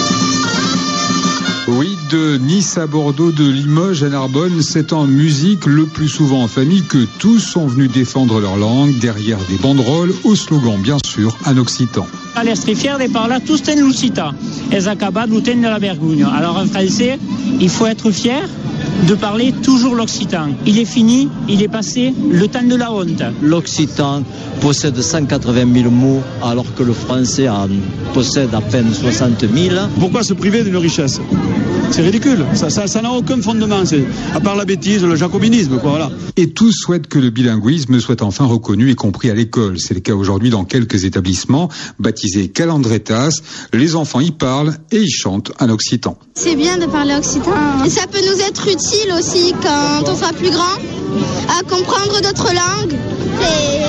Oui, de Nice à Bordeaux, de Limoges à Narbonne, c'est en musique, le plus souvent en famille, que tous sont venus défendre leur langue derrière des banderoles, au slogan bien sûr, en occitan. L'estri fier de parler tous en l'occità. Es acabat l'uten de la Bergogne. Alors en français, il faut être fier de parler toujours l'occitan. Il est fini, il est passé le temps de la honte. L'occitan possède 180 000 mots alors que le français en possède à peine 60 000. Pourquoi se priver d'une richesse ? C'est ridicule, ça n'a aucun fondement, c'est à part la bêtise, le jacobinisme, quoi, voilà. Et tous souhaitent que le bilinguisme soit enfin reconnu et compris à l'école. C'est le cas aujourd'hui dans quelques établissements baptisés Calandretas. Les enfants y parlent et y chantent en occitan. C'est bien de parler occitan. Ça peut nous être utile aussi quand on sera plus grand, à comprendre d'autres langues. C'est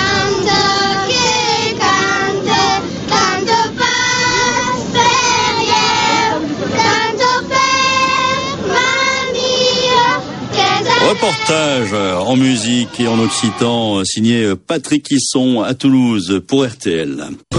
Reportage en musique et en occitan signé Patrick Hisson à Toulouse pour RTL.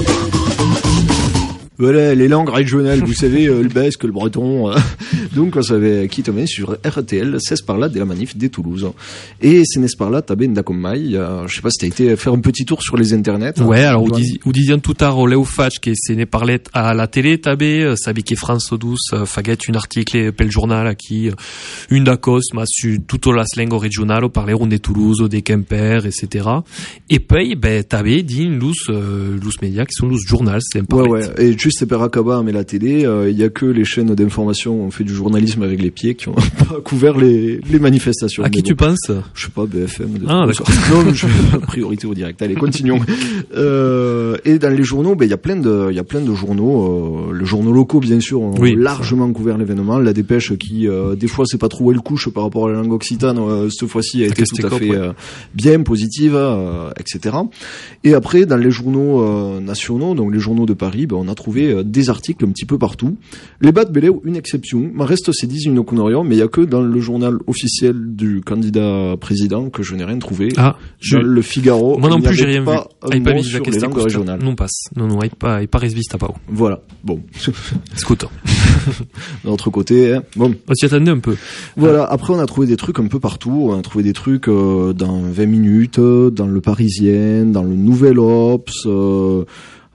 Voilà, les langues régionales, vous savez, le basque, le breton. Donc, on savait qui tomber sur RTL, c'est par là de la manif de Toulouse. Et c'est par là, t'as ben d'accompagner. Je sais pas si t'as été faire un petit tour sur les internets. Ouais, alors, vous disiez tout à l'heure, Léo Fatch, qui c'est parlé à la télé, t'abé, sabi qui France douce, faguet un article, pel journal, qui, une d'acos, ma su toute la langue régionale, parler on des Toulouse, des Quimper, etc. Et puis, ben, t'abé, dit, loose médias, qui sont loose journal, c'est important. Ouais. Et juste per acabar, mais la télé, il y a que les chaînes d'information, on fait du journalisme avec les pieds, qui ont pas couvert les manifestations. À qui tu penses? Je sais pas, BFM. Ah, d'accord. Non, priorité au direct. Allez, continuons. Et dans les journaux, il y a plein de journaux, les journaux locaux, bien sûr, ont largement couvert l'événement. La Dépêche, qui, des fois, c'est pas trop où elle couche par rapport à la langue occitane, cette fois-ci, a été tout à fait bien positive, etc. Et après, dans les journaux nationaux, donc les journaux de Paris, on a trouvé des articles un petit peu partout. Les Bad Belé, une exception. Ma reste, c'est 10 une conorion, mais il y a que dans le journal officiel du candidat président que je n'ai rien trouvé. Ah, dans le Figaro. Moi non plus, j'ai rien vu. Un mot sur les langues régionales. Non passe. Non, il pas resvista pas. Voilà. Bon. Scooter. D'un autre côté, hein. Bon. On s'y attendait un peu. Voilà. Après, on a trouvé des trucs un peu partout. On a trouvé des trucs dans 20 minutes, dans le Parisien, dans le Nouvel Obs,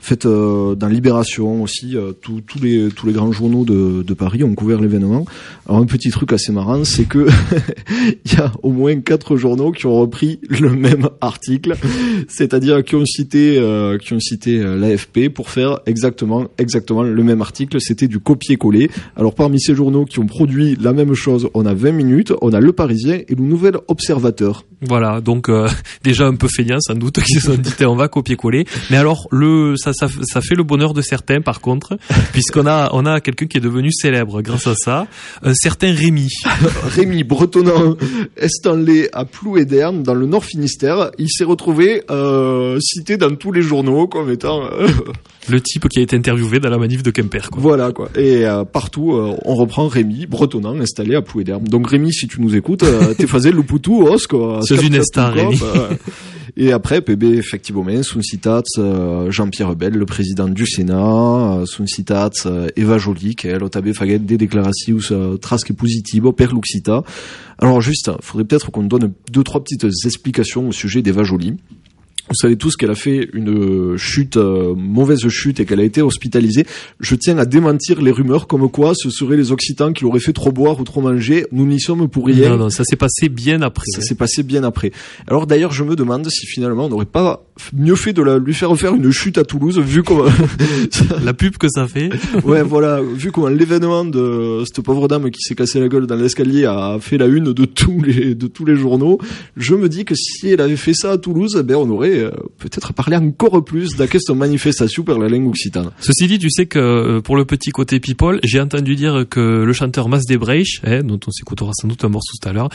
Faites dans Libération aussi, tous les grands journaux de Paris ont couvert l'événement. Alors un petit truc assez marrant, c'est que il y a au moins 4 journaux qui ont repris le même article, c'est-à-dire qui ont cité l'AFP pour faire exactement le même article. C'était du copier-coller. Alors parmi ces journaux qui ont produit la même chose, on a 20 minutes, on a Le Parisien et le Nouvel Observateur. Voilà, donc déjà un peu feignant sans doute, qui se sont dit on va copier-coller. Mais alors ça fait le bonheur de certains par contre, puisqu'on a quelqu'un qui est devenu célèbre grâce à ça, un certain Rémi. Rémi, bretonnant Estanley à Plouéderne dans le Nord Finistère, il s'est retrouvé cité dans tous les journaux comme étant le type qui a été interviewé dans la manif de Quimper, quoi. Voilà, quoi. Et partout on reprend Rémi, bretonnant installé à Plouéderne. Donc Rémi, si tu nous écoutes, t'es fasé le poutou os, quoi. C'est une star, Rémi. Et après, PB, effectivement, sun citat Jean-Pierre Bell, le président du Sénat, sun citat Eva Joly, qui elle a fait des déclarations trasque positives per l'Occità. Alors juste, faudrait peut-être qu'on donne 2-3 petites explications au sujet d'Eva Joly. Vous savez tous qu'elle a fait une mauvaise chute et qu'elle a été hospitalisée. Je tiens à démentir les rumeurs comme quoi ce seraient les Occitans qui l'auraient fait trop boire ou trop manger. Nous n'y sommes pour rien. Non, ça s'est passé bien après. Ça s'est passé bien après. Alors d'ailleurs, je me demande si finalement on n'aurait pas mieux fait de lui faire faire une chute à Toulouse, vu comment la pub que ça fait. Ouais, voilà, vu comment l'événement de cette pauvre dame qui s'est cassée la gueule dans l'escalier a fait la une de tous les journaux. Je me dis que si elle avait fait ça à Toulouse, on aurait peut-être parler encore plus de cette manifestation pour la langue occitane. Ceci dit, tu sais que pour le petit côté people, j'ai entendu dire que le chanteur Mas Debreich, dont on s'écoutera sans doute un morceau tout à l'heure,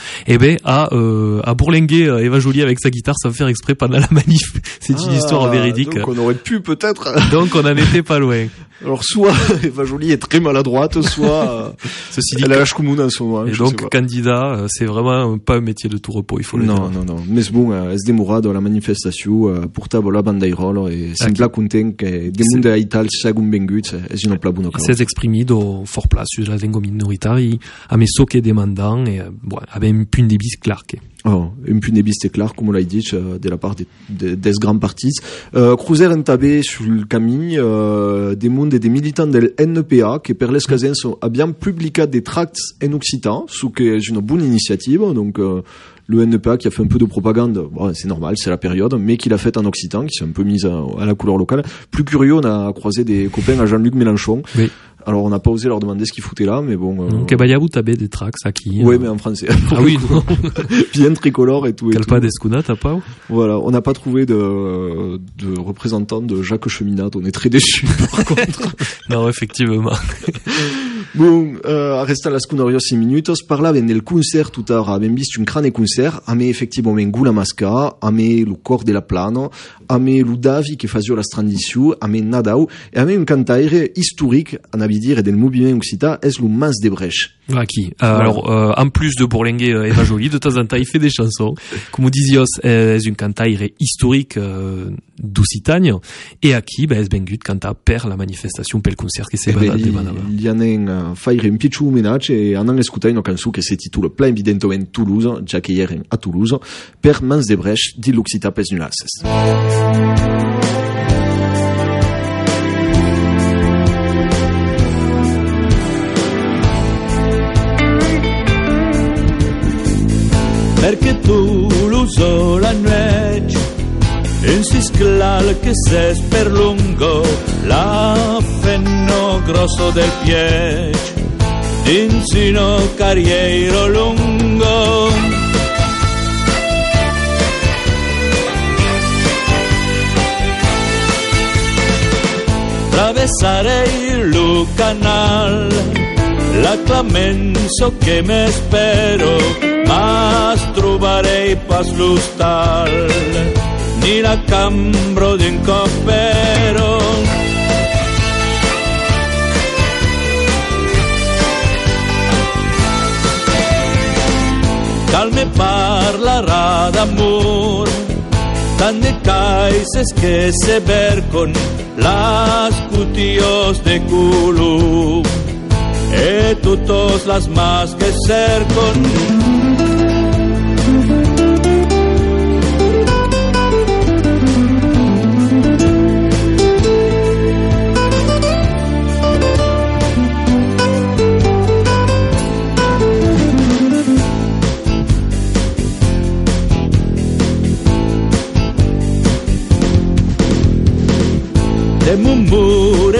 a bourlingué Eva Joly avec sa guitare sans faire exprès pendant la manif. C'est une histoire véridique. Donc on aurait pu peut-être. Donc on en était pas loin. Alors soit Eva Joly est très maladroite, soit ceci dit, elle a la choumoune en ce moment. Et donc candidat, c'est vraiment pas un métier de tout repos, il faut le dire. Non. Mais bon, SD Mourad la manifestation portable la bandairolo et sembla content que des monde a Ital segun bengut es una pla buona causa. S'est exprimé do fort place sur la lingua minoritari a messo che demandant et avait un punt de bis clar que. Oh, un punt de bis c'est clair, comme on l'a dit, de la part des grands partis. Cruiser entabé sur le camin, des mondes et des militants de l'NPA, qui per l'escasen a bien publié des tracts en occitan, ce qui est une bonne initiative, donc, le NPA qui a fait un peu de propagande, bon, c'est normal, c'est la période, mais qui l'a fait en occitan, qui s'est un peu mise à la couleur locale. Plus curieux, on a croisé des copains à Jean-Luc Mélenchon. Oui. Alors, on n'a pas osé leur demander ce qu'ils foutaient là, mais bon. Kebayabou t'avais des tracts, ça qui. Oui, mais en français. Ah oui, non. Bien tricolore et tout. Calpa d'Escuna, t'as pas? Voilà. On n'a pas trouvé de représentant de Jacques Cheminade. On est très déçus, par contre. Non, effectivement. Bon, restant la scunario 6 minutos, parlava nel concert tout à l'heure, abbiamo visto un grande concert, a me effettivamente Gula Masca, a me lo cor della plano, a me Ludavi che faceva la strandizione, a me Nadau, e a me un cantaire historique, a navi dire, del movimento occitan, es lo Mas Debreich. Qui alors en plus de bourlinguer Eva Joly, de temps en temps il fait des chansons. Comme dizios, est un cantaire historique d'Occitanie et à qui es bengut canta per la manifestation per il concert che si va a demanava. Gli hanno fare un piccolo homenage e hanno ascoltato una canzone che si titola Plein evidentement Toulouse, già che ieri a Toulouse, per Mas Debreich di l'Occità pes nulasses. Perché Toulouse la noche in si sclal che s'es per lungo la fenno grosso del piec insino carriero lungo attraversare il canal la clamenzo che me spero mas trovarei pas l'hostal ni la cambro d'un copero calme parlarà d'amor tant de caises que se vercon las cutios de culum e todos las más que cercon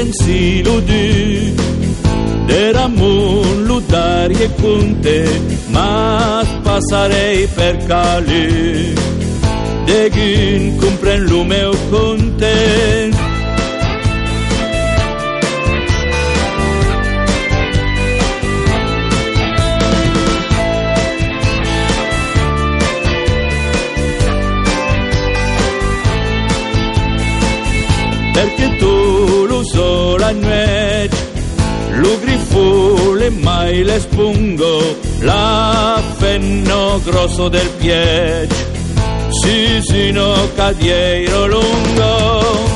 pensiero di d'eramun lutarie con te, ma passerei per Cali, de chi compren lo meu conte. Perché tu lo so la notte, lo grifo, le mai le spungo, la fenno grosso del piede, si sino cadiero lungo.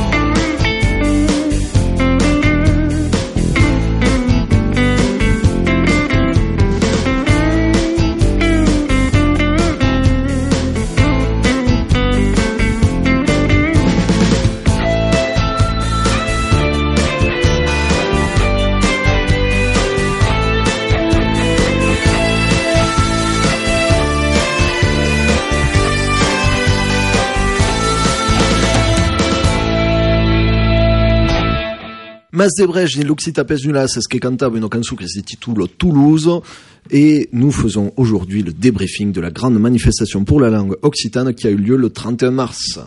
Mas de Brèche in l'Occità Pesulas, che cantava une chanson qui s'intitule Toulouse, et nous faisons aujourd'hui le débriefing de la grande manifestation pour la langue occitane qui a eu lieu le 31 mars.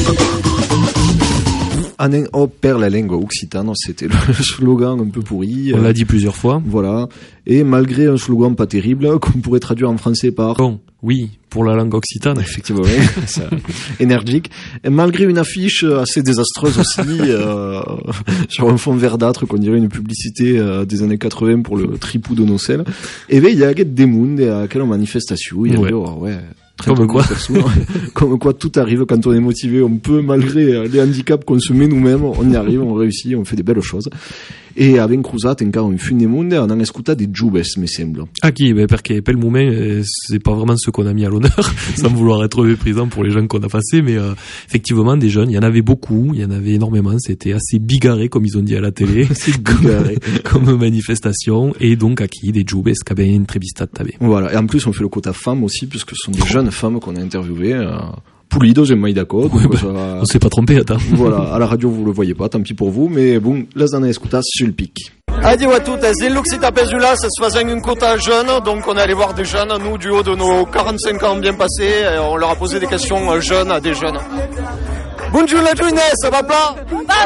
Anen o per la lingua occitane, c'était le slogan un peu pourri. On l'a dit plusieurs fois. Voilà. Et malgré un slogan pas terrible, qu'on pourrait traduire en français par... Bon, oui, pour la langue occitane. Effectivement, oui. Énergique. Et malgré une affiche assez désastreuse aussi, sur un fond verdâtre, qu'on dirait une publicité des années 80 pour le tripou de Nocelle. Et bien, il y a des mondes à quelle manifestation, il y a Comme quoi. Comme quoi tout arrive quand on est motivé, on peut, malgré les handicaps qu'on se met nous-mêmes, on y arrive, on réussit, on fait des belles choses. E abbiamo cruzato in un fin de monde, on a ascoltato di Jubes, me sembla. Ah qui, perché pel moment, c'est pas vraiment ce qu'on a mis à l'honneur, sans vouloir être méprisant pour les gens qu'on a passés, mais effectivement, des jeunes, il y en avait beaucoup, il y en avait énormément, c'était assez bigarré, comme ils ont dit à la télé, comme manifestation, et donc à qui, des Jubes, qui avaient une entrevista tabe. Voilà, et en plus, on fait le quota femmes aussi, puisque ce sont des jeunes femmes qu'on a interviewées, Pulido, j'ai mai d'accord. On s'est pas trompé, attends. Voilà, à la radio vous le voyez pas, tant pis pour vous, mais bon, les années escutas sur le pic. Adieu à toutes, c'est l'Occità Pesulas, ça se faisait une quota jeune, donc on est allé voir des jeunes, nous du haut de nos 45 ans bien passés, et on leur a posé des questions jeunes à des jeunes. Bonjour la jeunesse, ça va pas?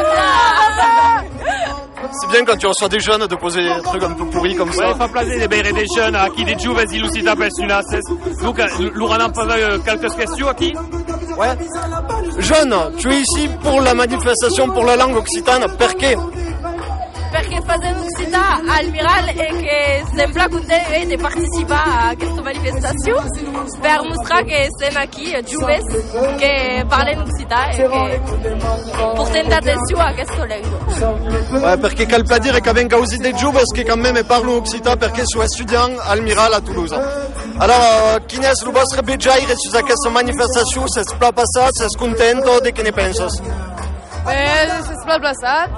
C'est bien quand tu reçois des jeunes de poser des trucs un peu pourris comme ça. Ouais, fa plaisir de bere des jeunes à qui des giovani di Lucida Pesulas. Luca, l'on a posé quelques questions à qui? Ouais. Jeune, tu es ici pour la manifestation pour la langue occitane, perché? Perché facendo l'Occità al Miral e che sembra contento di partecipare a questa manifestazione per mostrare che siamo qui, Jubes, che parlano l'Occità e che portano attenzione a questa lingua. Ouais, perché cal peut dire qu'avec aussi des Jubes qui quand même parlent Occità perché sono étudiant al Miral a Toulouse. Alors, quin és el vostre bejaire sur aquesta manifestació? S'és pla passat, s'és contento, de què ne penses? C'est pas plaçat,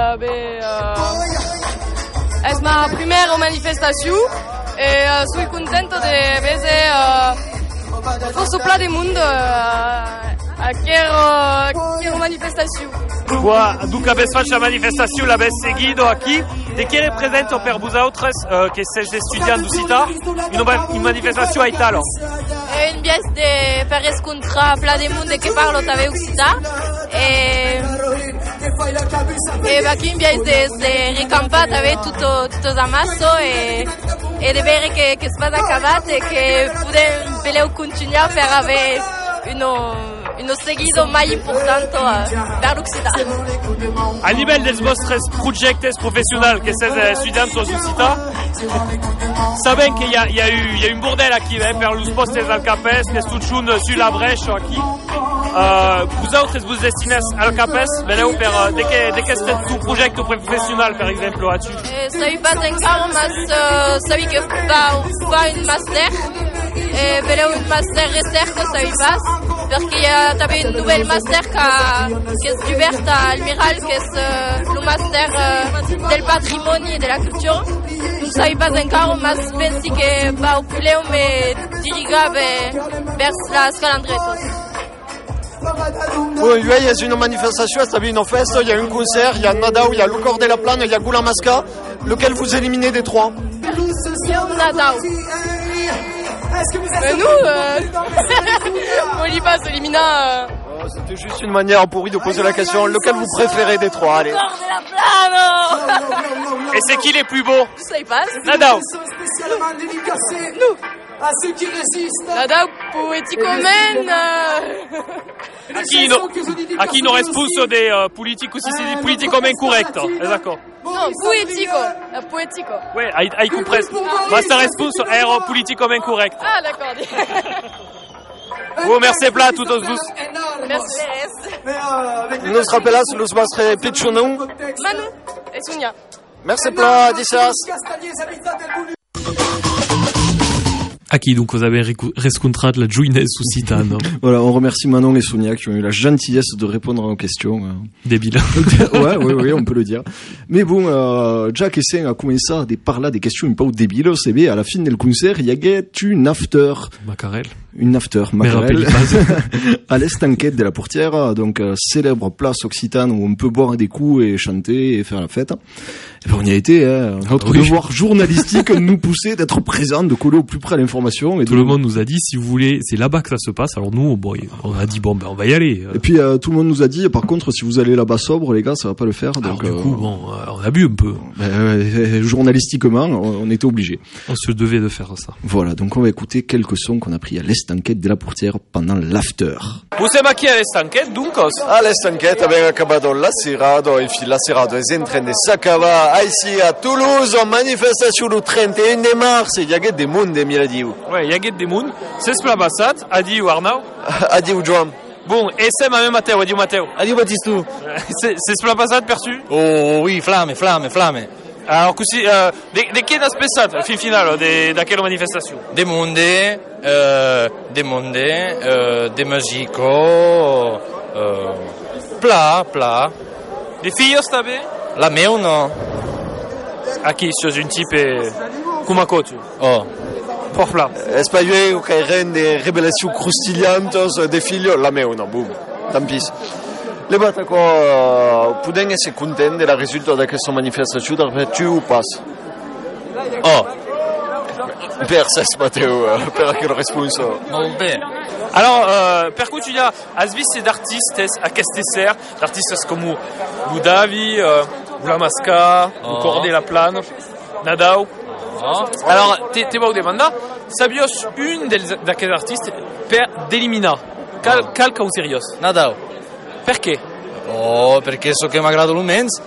es ma primera manifestació et suis contento de veure forse pla de mund a quella manifestació. Donc avete fatto la manifestazione, l'avete seguito a chi? De che rappresenta per vosaltres che siete studianti d'Occità una manifestazione a Italo? È un biais per scontrare pla de mund che parlo tave Occità e qui un biais de ricampare tave tutto amasso e de vedere che si va acabat e che podem continuare per avere uno seguito mai importante per l'Occità. A livello dei vostri progetti professionali che siete studianti d'Occità, sapete che il y a eu un bordel qui per los postes al Capes, che studiano sulla Brescia qui. Vosaltres vous destinez al Capes, veneu per de che è il tuo progetto professionale per esempio là-dessus? Sabi pas encara, mas sabi que va un master, veneu un master recerca, sabi pas, perché il y a també un nouvel master qui est ouvert à Almiral, qui est le master del patrimoni et de la culture. Non sabi pas encara, mas pensi que va ocupar me dirigar vers la Scalandretos. Oui, il y a une manifestation, c'est une fête, il y a un concert, il y a Nadao, il y a le corps de la plane, il y a Goulamasca. Lequel vous éliminez des trois? Nadao. Nous, Olipas, Elimina. C'était juste une manière pourrie de poser la question. Lequel vous préférez des trois? Allez. Et c'est qui les plus beaux? Ça y passe. Nadao. Nous. Nadao, poeticomen. Aqui non responso dei politici politicamente corretti, esatto. No, poetico. Ouais, hai compreso. Ma sta responso era politicamente corretto. Ah, d'accord. Bon, merci plat, tous os dos. Merci. Nos rapelas, los bastre pitchounou. Manu et Sonia. Merci plat, Dissas. Aqui donc vous avez rescontrat la joinesse occitane. Voilà, on remercie Manon et Sonia qui ont eu la gentillesse de répondre à nos questions. Débile. ouais, on peut le dire. Mais bon, Jack et Sen a commencé à parler des questions un peu débiles. C'est bien, à la fin du concert, il y a une after. Macarel. Une after, Macarel. À l'estanquette de la Portière, donc célèbre place occitane où on peut boire des coups et chanter et faire la fête. Et ben, on y a été, notre devoir journalistique nous poussait d'être présents, de coller au plus près à l'information. Et tout le monde nous a dit, si vous voulez, c'est là-bas que ça se passe. Alors nous, bon, on a dit, bon, ben, on va y aller. Et puis, tout le monde nous a dit, par contre, si vous allez là-bas sobre, les gars, ça va pas le faire. Alors, donc, du coup, bon, on a bu un peu. Journalistiquement, on était obligé. On se devait de faire ça. Voilà. Donc, on va écouter quelques sons qu'on a pris à l'estanquette de la Portière pendant l'after. Siamo aquí a l'estanquette, dunque? A l'estanquette abbiamo accabato la serata, e la serata è in train de s'acabar ici à Toulouse en manifestation le 31 de mars. Il y a des monde, Miladiou. Ouais, il y a des monde. C'est ce plabassat, Adiou Arnaud. Adiou Joan. Bon, et c'est ma même Matteo, adieu Matteo. Adieu Battistou. C'est ce plabassat perçu? Oh oui, flamme. Alors, così, de che aspettate, fin finale, da quelle manifestation? Des monde, des magico, plat. Des filles, stabé? La mia no. A chi sos un type come tu? Oh. Prof là. Espagnol ou caïren des révélations croustillantes des filles, la mia no, boum. Tant pis. Le Bataco podem ser content de la resultat d'aquesta manifestació d'arbetu ou pas? Oh. Perses, Matteo, per aquel respons. Molt bé. Alors, per cui tu has vist d'artistes a aquest ser, d'artistes com Budavi, Goulamasca, le Cor de la Plane, Nadao. Alors, te vau demandar, sabios un d'aquests artistes per d'eliminar. Cal causerios? Nadao. Perché? Oh, perché so che m'agrada l'umens.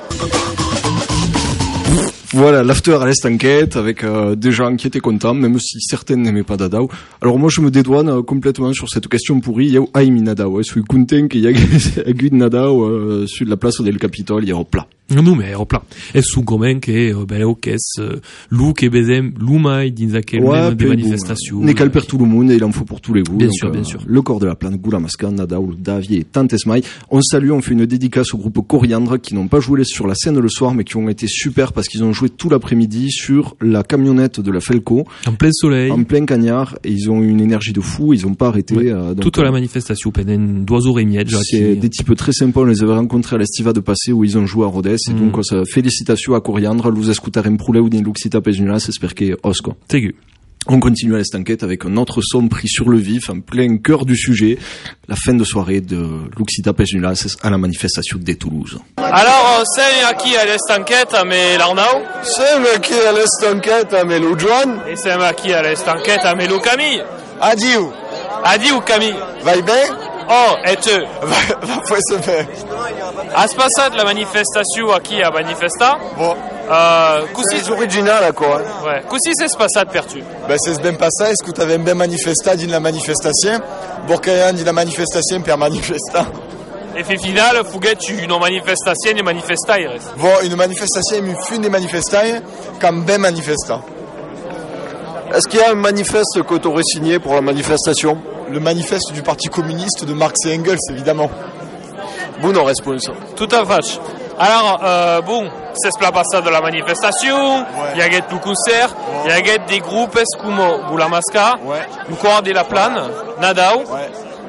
Voilà, l'after à l'estanquette avec des gens qui étaient contents, même si certains n'aimaient pas Nadao. Alors moi, je me dédouane complètement sur cette question pourrie. Il y a Aimi Nadao. Je suis content qu'il y ait Guide Nadao sur la place del Capitole. Il y a plat. Nu, mais hopla. E su gomen che beleu che lu che bezem lumai din aquel même des manifestations. Ne cal per tout le monde, il en faut pour tous les goûts. Bien sûr, bien sûr. Le corps de la plane, Goulamasca, Nadao, Davi et Tantesmaï. On salue, on fait une dédicace au groupe Coriandre qui n'ont pas joué sur la scène le soir, mais qui ont été super parce qu'ils ont joué tout l'après-midi sur la camionnette de la Felco. En plein soleil. En plein cagnard. Et ils ont eu une énergie de fou, ils ont pas arrêté. Ouais. Donc, toute la manifestation, penen d'oiseaux rémièdes. C'est des types très sympas, on les avait rencontrés à l'Estiva de passé où ils ont joué à Rodez. Et donc, félicitations à Coriandre, luz escutarem pruleu din Luxita Pezunas, j'espère que osco. Tegu. On continue à l'estanquette avec un autre son pris sur le vif, en plein cœur du sujet, la fin de soirée de Luxita Pezunas à la manifestation de Toulouse. Alors, c'est aquí à l'estanquette avec l'Arnaud. C'est aquí à l'estanquette avec le Joan. Et c'est aquí à l'estanquette avec le Camille. Adieu. Adieu Camille. Va bien? Oh, et tu? Va foi se faire. Has passat la manifestació aquí a manifestar? Bon. C'est original, quoi. Ouais. Così s'és passat per tu? Ben, c'est ben passat, escutavem ben manifestar din la manifestació, borcaian din la manifestació per manifestar. Et fin final, foguet une manifestació et manifestaires. Bon, une manifestació mi fun de manifestaire, comme ben manifestar. Est-ce qu'il y a un manifeste que tu aurais signé pour la manifestation? Le manifeste du Parti communiste de Marx et Engels, évidemment. Bonne réponse. Tout à fait. Alors, bon, c'est ce passat de la manifestation, il y a tout concert, il y a des groupes comme Goulamasca, le Corps de la Plane, Nadao,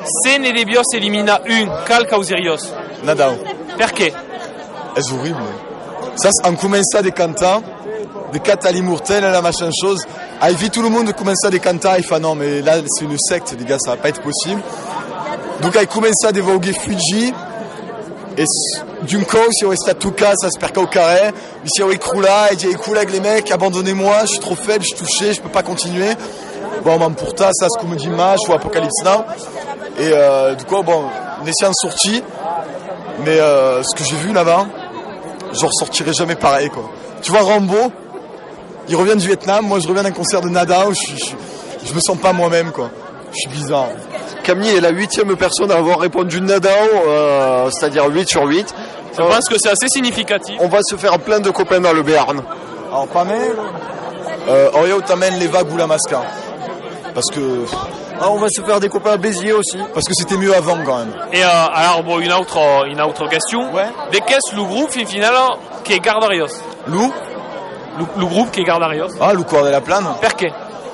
se ne debios elimina un, cal causerios? Nadao. Perché? C'est horrible. Ça, on commence à des cantants, des catali mortels, la machin chose. Ah, il vit tout le monde commence à des cantants, il fait non, mais là, c'est une secte, les gars, ça va pas être possible. Donc, il commence à dévoguer Fuji. Et d'un coup, si on reste à tout cas, ça se perd au carré. Mais si on écroule là, il dit écoute avec les mecs, abandonnez-moi, je suis trop faible, je suis touché, je peux pas continuer. Bon, man, pour ça, ça, c'est comme dit Match ou Apocalypse Now. Et du coup, bon, on est en sortie. Mais ce que j'ai vu là-bas, je ressortirai jamais pareil, quoi. Tu vois, Rambo, il revient du Vietnam, moi je reviens d'un concert de Nada où je me sens pas moi-même, quoi. Je suis bizarre. Camille est la 8e personne à avoir répondu Nadao, c'est-à-dire 8 sur 8. Je pense que c'est assez significatif. On va se faire plein de copains dans le Béarn. Alors, pas mal. Orio t'amène les vagues ou la masca. Parce que... on va se faire des copains à Béziers aussi. Parce que c'était mieux avant, quand même. Et alors, bon, une autre question. Ouais. De qu'est-ce le groupe, finalement, qui guardarios? Le groupe qui guardarios? Ah, le corps de la plane. Perché?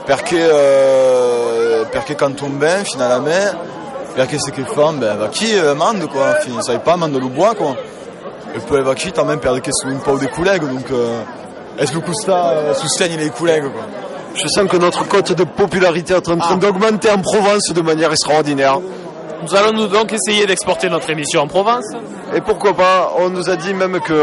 Perché quand on ben, finalement, perché c'est che fan, ben, va chi mande, quoi. Enfin, ça pas, mande le bois, quoi. Et puis, va chi, même, perché sono un po' des collègues, donc, est-ce que Costa soutient les collègues, quoi. Je sens que notre cote de popularité est en train d'augmenter en Provence de manière extraordinaire. Nous allons donc essayer d'exporter notre émission en Provence. Et pourquoi pas, on nous a dit même que...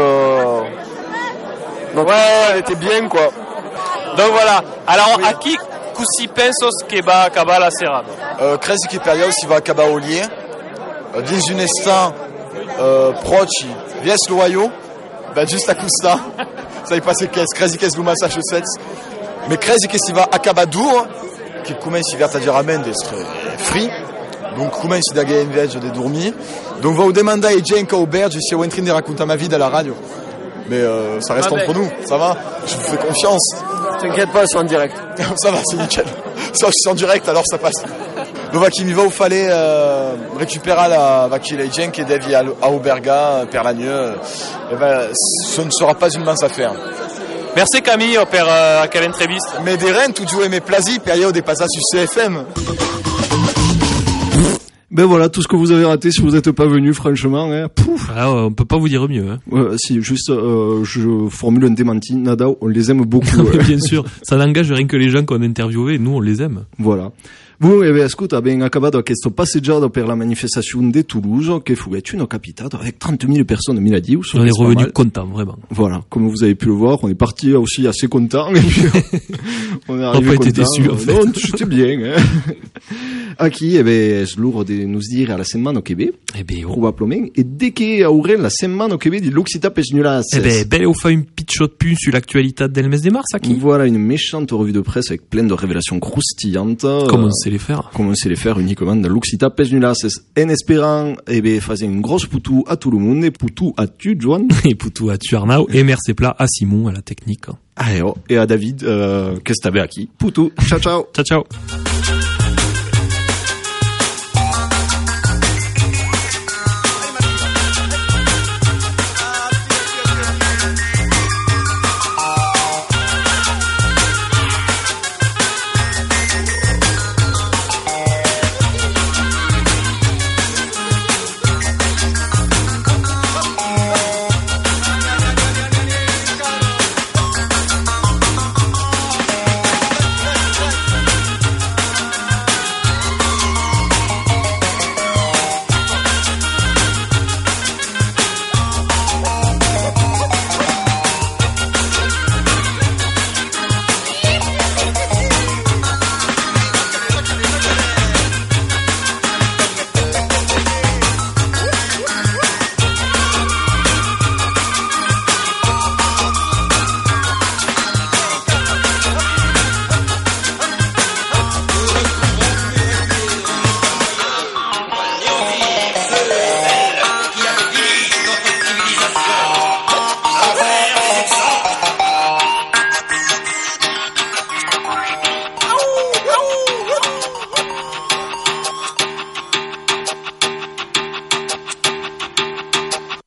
Donc, elle était bien, quoi. Donc voilà, alors à qui si pensos que va acabar la serrade? Crezi che Perios si va acabar au lier. Dans un instant, proche, vies loyaux, ben juste à Costa. Ça y passe qu'est-ce, Crezi qu'est-ce le Massachusetts. Mais Crezi che si va acabar dur, che come si vert a dire amen d'être free. Donc come si da che invece de dormir. Donc va vous demander à Jenka Aubert si on est en train de raconter ma vie à la radio. Mais ça reste entre nous, ça va. Je vous fais confiance. T'inquiète pas, c'est en direct. Ça va, c'est nickel. Ça, je suis en direct, alors ça passe. Donc, il va où fallait récupérer la Vakilejen qui est déviée à Auberga, per Lagneux. Et ben, ce ne sera pas une mince affaire. Merci Camille pour quelle entreviste. Mais des reines, tout jouer mes plaisirs, puis il des passages sur CFM. Ben voilà, tout ce que vous avez raté si vous n'êtes pas venu, franchement. Hein. Pouf. Ah, on peut pas vous dire mieux. Hein. Si, juste, je formule un démenti. Nada, on les aime beaucoup. Bien sûr, ça n'engage rien que les gens qu'on a interviewés. Nous, on les aime. Voilà. Vous, ascolta, abbiamo acabato questa passeggiata per la manifestation de Toulouse, che fu une capitale avec 30 000 personnes, mi l'a dit. On est revenu content, vraiment. Voilà. Comme vous avez pu le voir, on est parti aussi assez content. On est arrivé pas été déçus, en fait. Non, c'était bien. Hein. Aquí, es l'ora de nos dire la settimana che ve. Probablement. Et dès che aurem la settimana che ve di l'Occità Pesnulas. Belle, on fait une petite shot pu sur l'actualité del mese de mars, aquí. Voilà, une méchante revue de presse avec plein de révélations croustillantes. Comme on sait les faire. Comme on sait les faire uniquement dans l'Occità Pesnulas. En espérant, faisait une grosse poutou à tout le monde. Et poutou à tu, Joan. Et poutou à tu, Arnaud. Et merci plat à Simon, à la technique. Et à David, qu'est-ce que t'avais acquis. Poutou. Ciao, ciao. Ciao, ciao.